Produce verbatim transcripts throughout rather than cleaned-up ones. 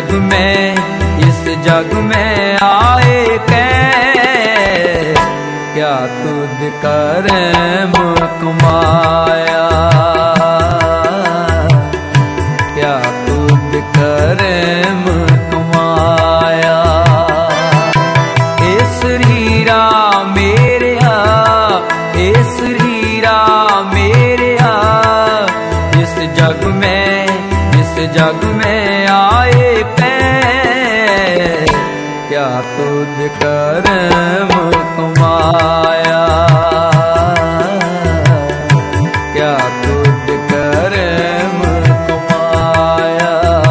जग में, इस जग में आए कै, क्या तुद करम कमाया, क्या तुद करम कमाया। ए शरीरा मेरेया, ए शरीरा मेरेया, इस जग में, इस जग में आए कै, क्या तुद करम कमाया, क्या तुद करम कमाया।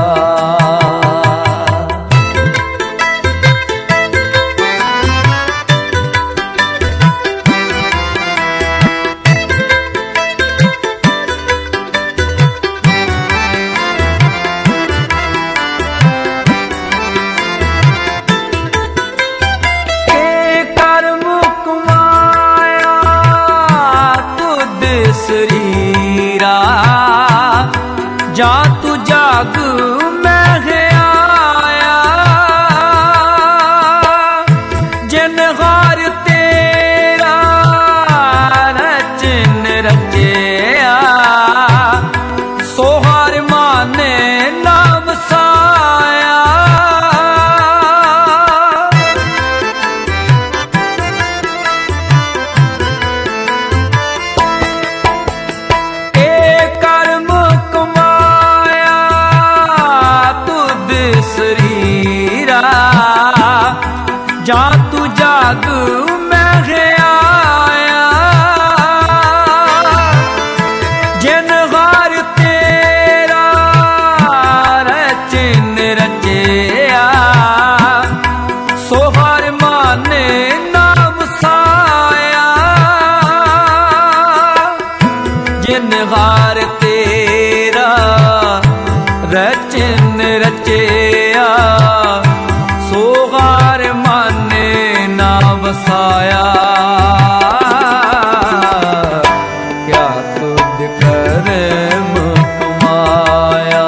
शरीरा जा तू जाग में आया, जिन हार तेरा रचन रचया, सोहार माने नाम साया। शरीरा जा तू जाग में आया, जिन हार तेरा रचन रचया, सोहार माने नाम साया। जिन हार तेरा रचन रचया, सोहार माने ना वसाया, क्या तुद करम कमाया।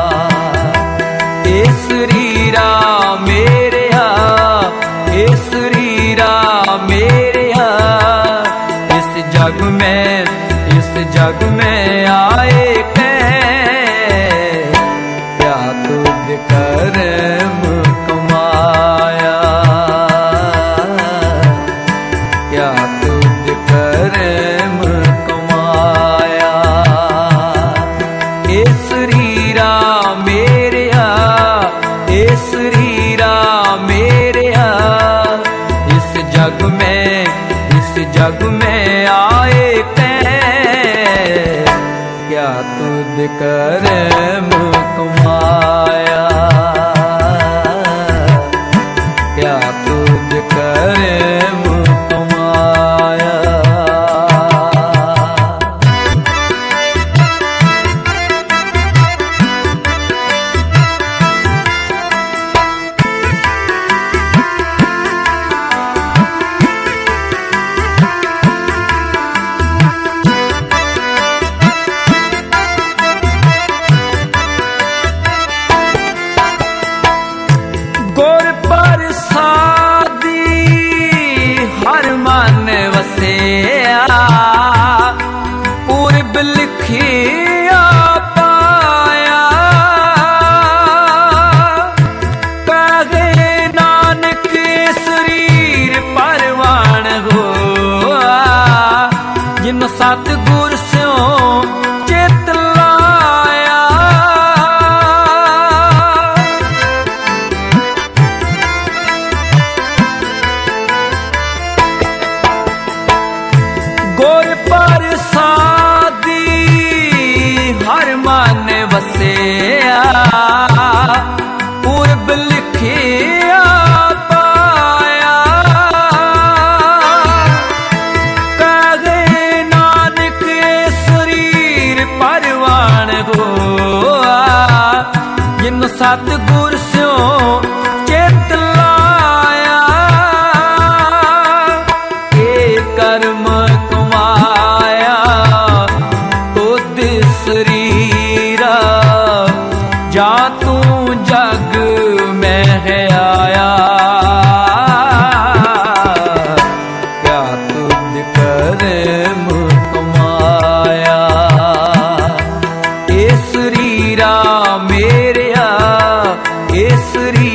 ए शरीरा मेरेया, ए शरीरा मेरेया, इस जग में, इस जग में आए कै, क्या तुद करम कमाया, क्या तुद करम कमाया। ए शरीरा मेरेया, ए शरीरा मेरेया, इस जग में, इस जग में आए कै, क्या तुद करम कमाया, क्या तुद करम कमाया। गुर प्रसादी हर मन वसेया, पूरब लिखिया पाया, कहे नानक शरीर परवान होआ, जिन सतगुर स्यों चित लाया। गुर प्रसादी हर मन वसेया, पूरब लिखिया पाया, कहे नानक शरीर परवान होआ, जिन सतगुर स्यों चित लाया। ए कर्म कमाया तुद शरीरा,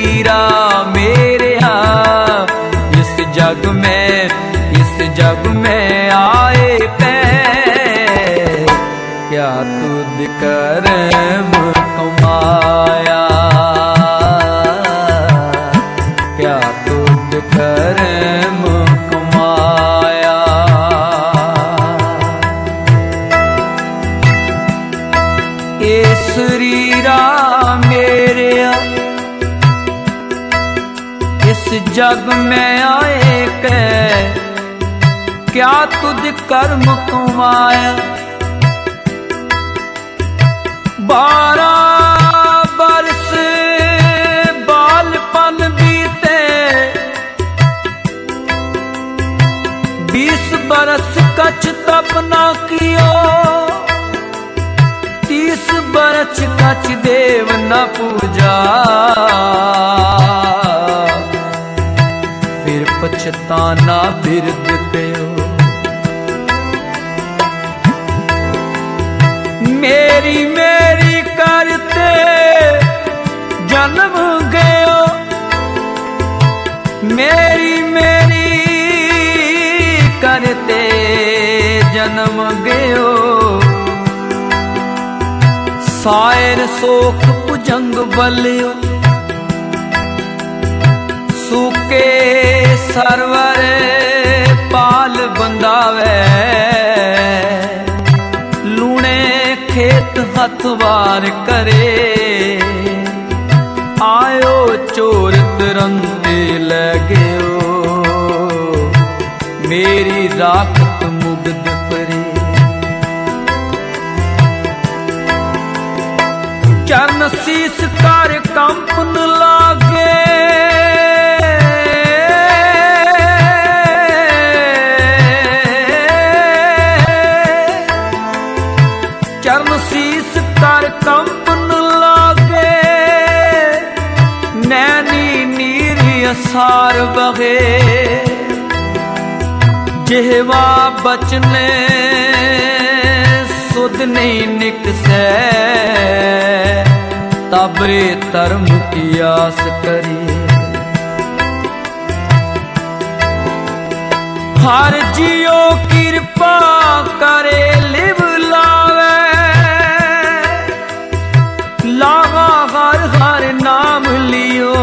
रीरा मेरेया इस जग में इस जग में आए कै क्या तुद कर्म कमाया क्या तुद कर्म कमाया। इस रीरा मेरेया इस जग में आए कै क्या तुझ कर्म कमाया। बारह बरस बालपन बीते बीस बरस कछ तप न कियो तीस बरस कछ देव न पूजा फिर पछताना बिरद प्यो। मेरी मेरी करते जन्म गयो मेरी मेरी करते जन्म गयो सायर सोख भुजंग बलियो सूके सरवर पाल बंदावे लूणे खेत हथवार करे आयो चोर तरंते लगयो मेरी राखत मुग्ध परे। चरण शीस कर कंपन लागे चरण शीस कर कंपन लागे नैनी नीरी असार बहे जेहवा बचने सुध नहीं निकसे तबरे धर्म की आस करी। हर जियो कृपा करे लिव लावे लावा हर हर नाम लियो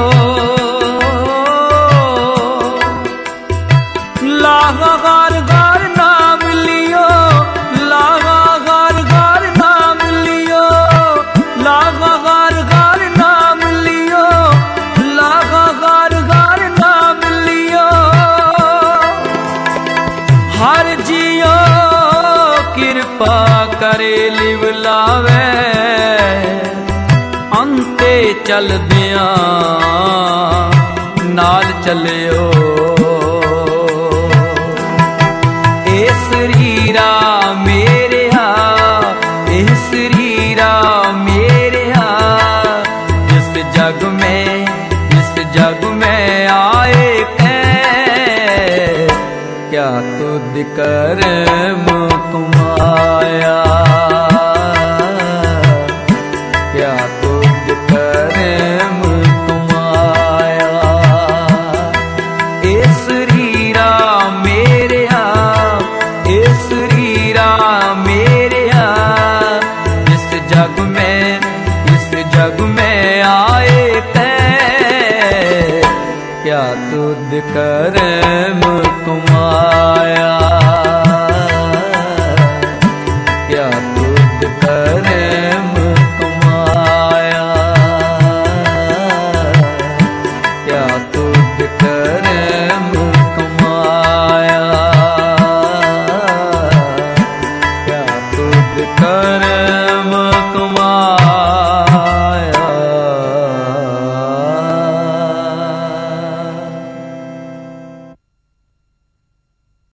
लावा हर हर नाम लियो लावा हर हर नाम लियो लावा हर हर नाम लियो लावा हर हर नाम लियो। हर जियो कृपा करे लिव लावे अंते चल दिया नाल चलियो। इस रीरा मेरेया इस रीरा मेरेया इस जग में इस जग में आए कै क्या तुद कर्म कमाया क्या तुद कर्म कमाया। इस रीरा मेरेया इस रीरा मेरेया इस जग में इस जग में आए कै क्या तुद कर्म कमाया।